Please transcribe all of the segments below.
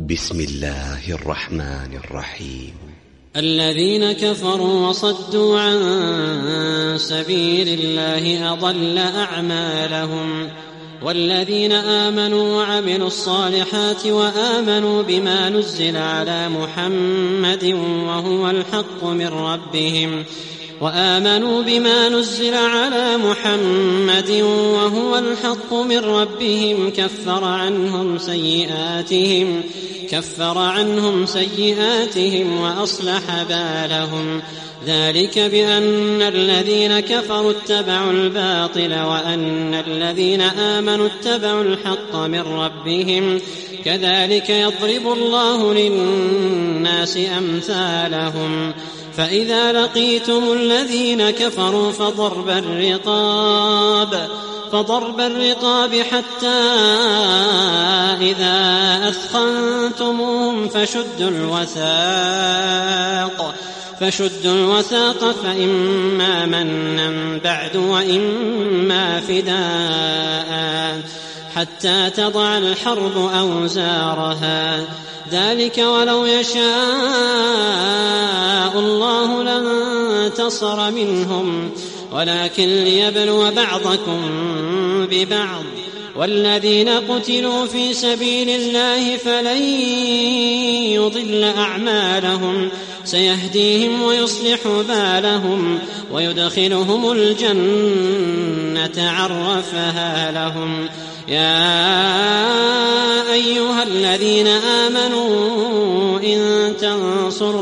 بسم الله الرحمن الرحيم. الذين كفروا وصدوا عن سبيل الله أضل أعمالهم، والذين آمنوا وعملوا الصالحات وآمنوا بما نزل على محمد وهو الحق من ربهم كفر عنهم سيئاتهم وأصلح بالهم. ذلك بأن الذين كفروا اتبعوا الباطل وأن الذين آمنوا اتبعوا الحق من ربهم، كذلك يضرب الله للناس أمثالهم. فإذا لقيتم الذين كفروا فضرب الرقاب حتى إذا أثخنتموهم فشدوا الوثاق فإما منا بعد وإما فداء حتى تضع الحرب أوزارها. ذلك ولو يشاء الله لانتصر منهم، ولكن ليبلو بعضكم ببعض. والذين قتلوا في سبيل الله فلن يضل أعمالهم، سيهديهم ويصلح بالهم ويدخلهم الجنة عرفها لهم. يا أيها الذين آمنوا إن تنصروا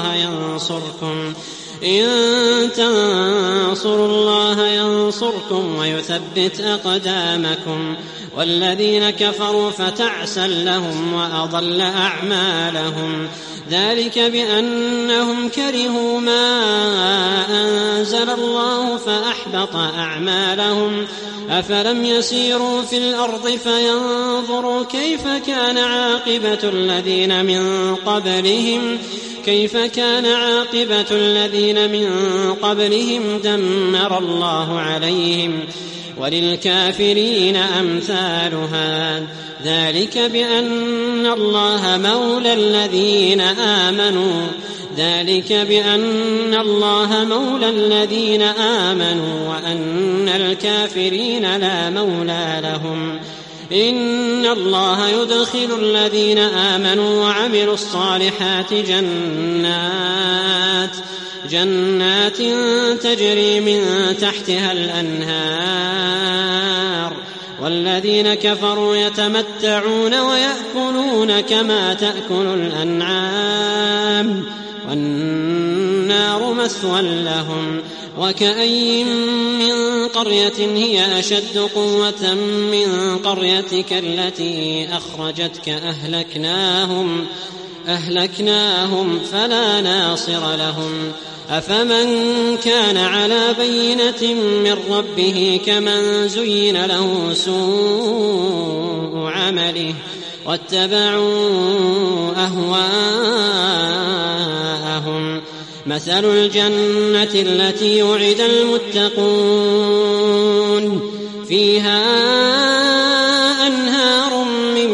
الله ينصركم ويثبت أقدامكم. والذين كفروا فتعسا لهم وأضل أعمالهم. ذلك بأنهم كرهوا ما أنزل الله فأحبط أعمالهم. أفلم يسيروا في الأرض فينظروا كيف كان عاقبة الذين من قبلهم دمر الله عليهم، وللكافرين أمثالها. ذلك بأن الله مولى الذين آمنوا وأن الكافرين لا مولى لهم. إن الله يدخل الذين آمنوا وعملوا الصالحات جنات تجري من تحتها الأنهار. والذين كفروا يتمتعون ويأكلون كما تأكل الأنعام، والنار مثوى لهم. وكأين من قرية هي أشد قوة من قريتك التي أخرجتك أهلكناهم فلا ناصر لهم. أفمن كان على بينة من ربه كمن زين له سوء عمله واتبعوا أهواءهم. مثل الجنة التي وعد المتقون فيها أنهار من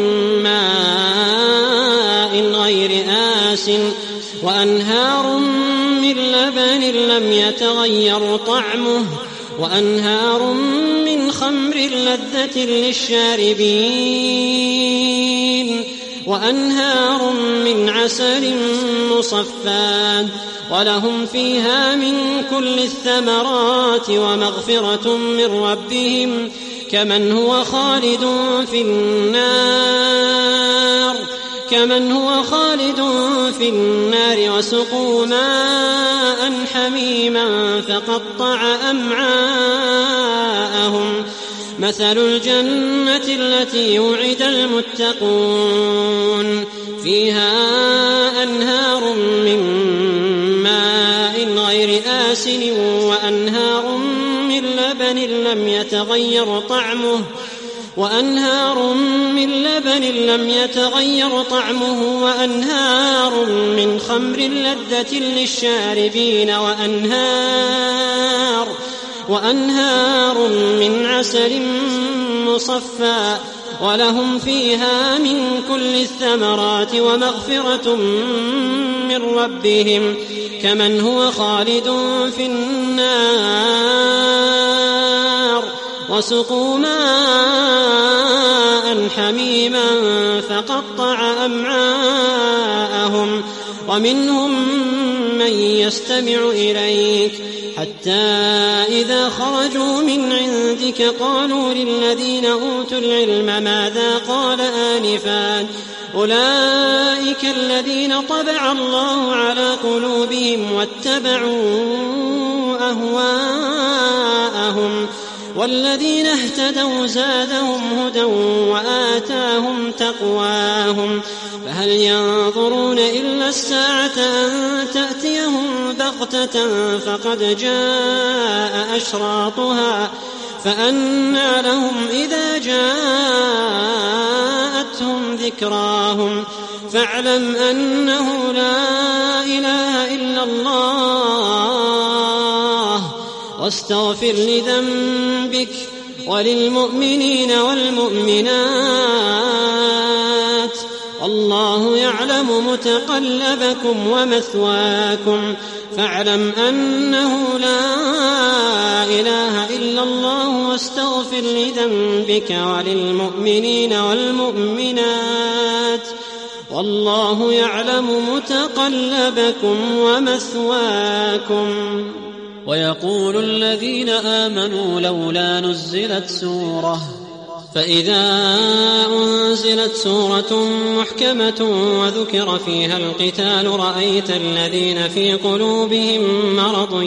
ماء غير آسٍ وأنهار من لبن لم يتغير طعمه وأنهار من خمر لذة للشاربين وأنهار من عسل مصفى ولهم فيها من كل الثمرات ومغفرة من ربهم كمن هو خالد في النار وسقوا ماء حميما فقطع أمعاءهم. مثل الجنة التي وعد المتقون فيها أنهار من ماء غير آسن وأنهار من لبن لم يتغير طعمه وأنهار من خمر لذة للشاربين وأنهار من عسل مصفى ولهم فيها من كل الثمرات ومغفرة من ربهم كمن هو خالد في النار وسقوا ماء حميما فقطع أمعاءهم ومنهم من يستمع إليك حتى إذا خرجوا من عندك قالوا للذين أوتوا العلم ماذا قال آنفا أولئك الذين طبع الله على قلوبهم واتبعوا أهواءهم والذين اهتدوا زادهم هدى وآتاهم تقواهم فهل ينظرون إلا الساعة أن تأتيهم بغتة فقد جاء أشراطها فأنى لهم إذا جاءتهم ذكراهم فاعلم أنه لا إله إلا الله واستغفر لذنبك وللمؤمنين والمؤمنات والله يعلم متقلبكم ومثواكم فاعلم أنه لا إله إلا الله واستغفر لذنبك وللمؤمنين والمؤمنات والله يعلم متقلبكم ومثواكم. ويقول الذين آمنوا لولا نزلت سورة فإذا أنزلت سورة محكمة وذكر فيها القتال رأيت الذين في قلوبهم مرض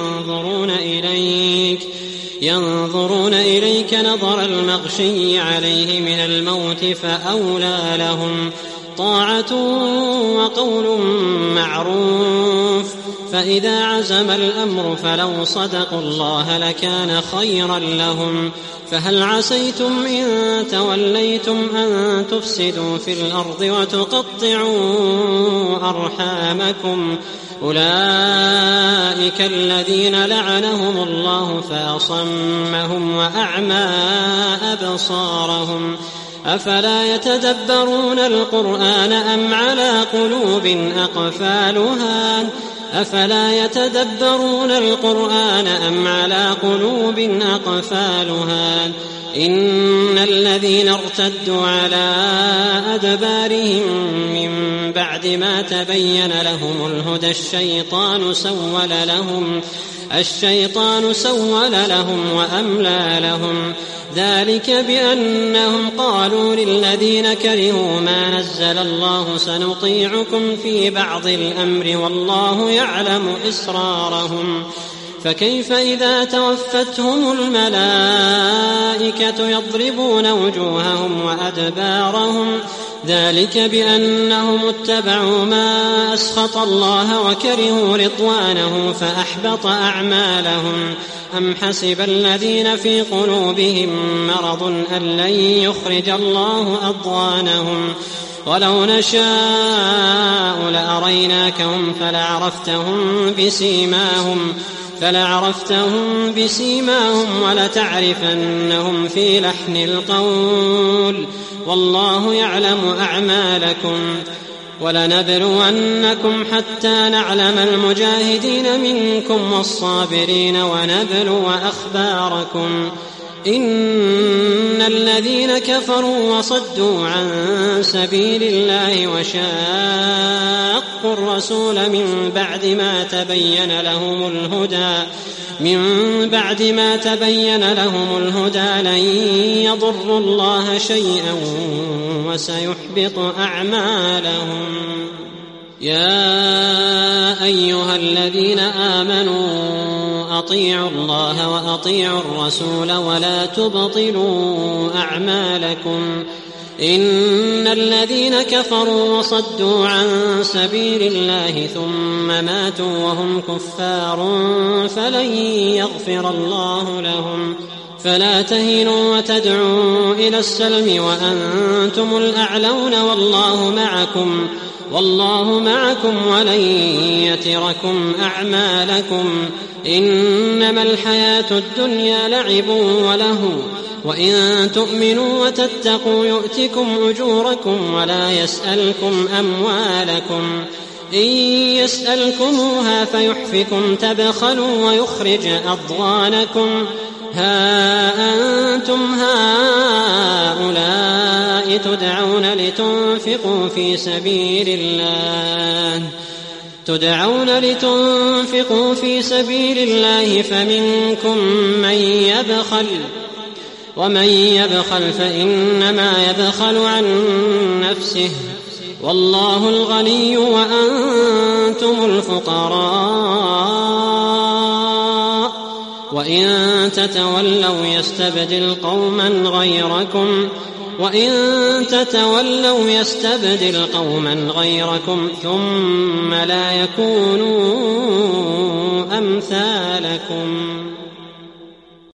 ينظرون إليك نظر المغشي عليه من الموت فأولى لهم طاعة وقول معروف فإذا عزم الأمر فلو صدقوا الله لكان خيرا لهم فهل عسيتم إن توليتم أن تفسدوا في الأرض وتقطعوا أرحامكم أولئك الذين لعنهم الله فأصمهم وأعمى أبصارهم أفلا يتدبرون القرآن أم على قلوب أقفالها إن الذين ارتدوا على أدبارهم من بعد ما تبين لهم الهدى الشيطان سول لهم وأملى لهم ذلك بأنهم قالوا للذين كرهوا ما نزل الله سنطيعكم في بعض الأمر والله يعلم إسرارهم فكيف إذا توفتهم الملائكة يضربون وجوههم وأدبارهم ذلك بأنهم اتبعوا ما أسخط الله وكرهوا رضوانه فأحبط أعمالهم أم حسب الذين في قلوبهم مرض أن لن يخرج الله أضغانهم ولو نشاء لأريناكهم فلعرفتهم بسيماهم ولتعرفنهم في لحن القول والله يعلم أعمالكم ولنبلونكم حتى نعلم المجاهدين منكم والصابرين ونبلو أخباركم إن الذين كفروا وصدوا عن سبيل الله وشاقوا الرسول من بعد ما تبين لهم الهدى لن يضروا الله شيئا وسيحبط أعمالهم. يا أيها الذين آمنوا أطيعوا الله وأطيعوا الرسول ولا تبطلوا أعمالكم إن الذين كفروا وصدوا عن سبيل الله ثم ماتوا وهم كفار فلن يغفر الله لهم فلا تهنوا وتدعوا إلى السلم وأنتم الأعلون والله معكم ولن يتركم أعمالكم إنما الحياة الدنيا لعب وله وإن تؤمنوا وتتقوا يؤتكم أجوركم ولا يسألكم أموالكم إن يسألكموها فيحفكم تبخلوا ويخرج أضغانكم ها أنتم هؤلاء تدعون لتنفقوا في سبيل الله فمنكم من يبخل ومن يبخل فإنما يبخل عن نفسه والله الغني وأنتم الفقراء وإن تتولوا يستبدل قوما غيركم ثم لا يكونوا أمثالكم